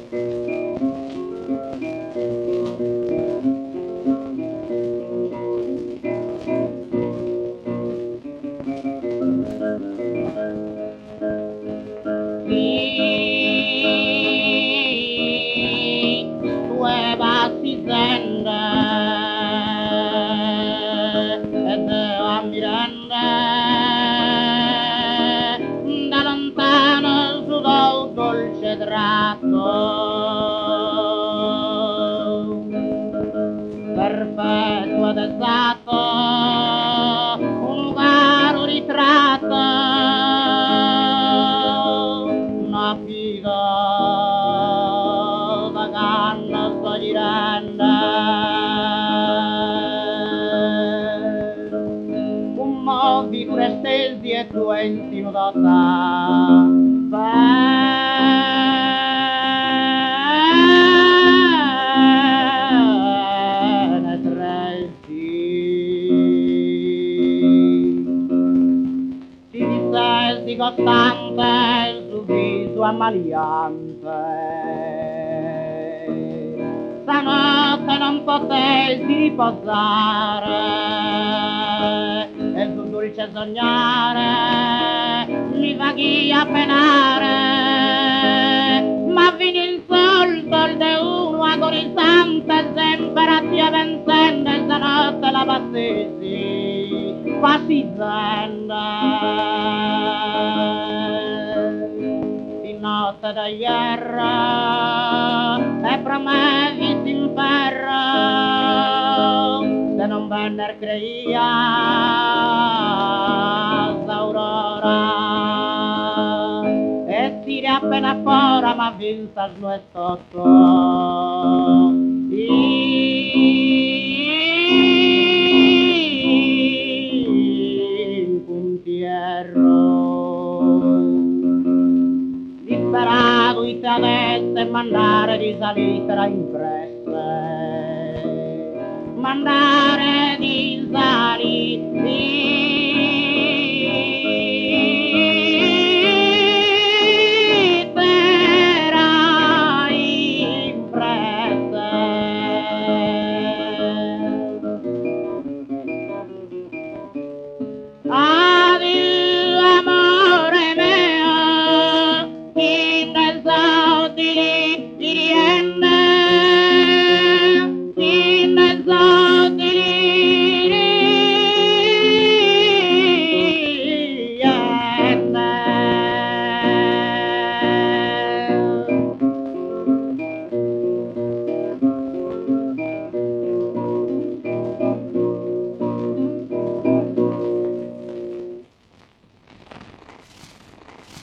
Due passi sende e Deo ammirende da lontano su dal dolce tratto perfetto ed esatto un caro ritratto una figa da canna sta girando un movi prestesi e due insinudata si distesi costante il suo viso ammaliante stanotte non potesi riposare e il suo dolce sognare mi fa chia penare ma vini il sol de uno agonizzante sempre a Dio vencente stanotte la passesi quasi zenda di notte da guerra e promessi s'inferro se non venner creia s'aurora e tiri appena fora ma vinta snuestotto in puntierro disperato i tedeschi mandare di salita impresse mandare di salire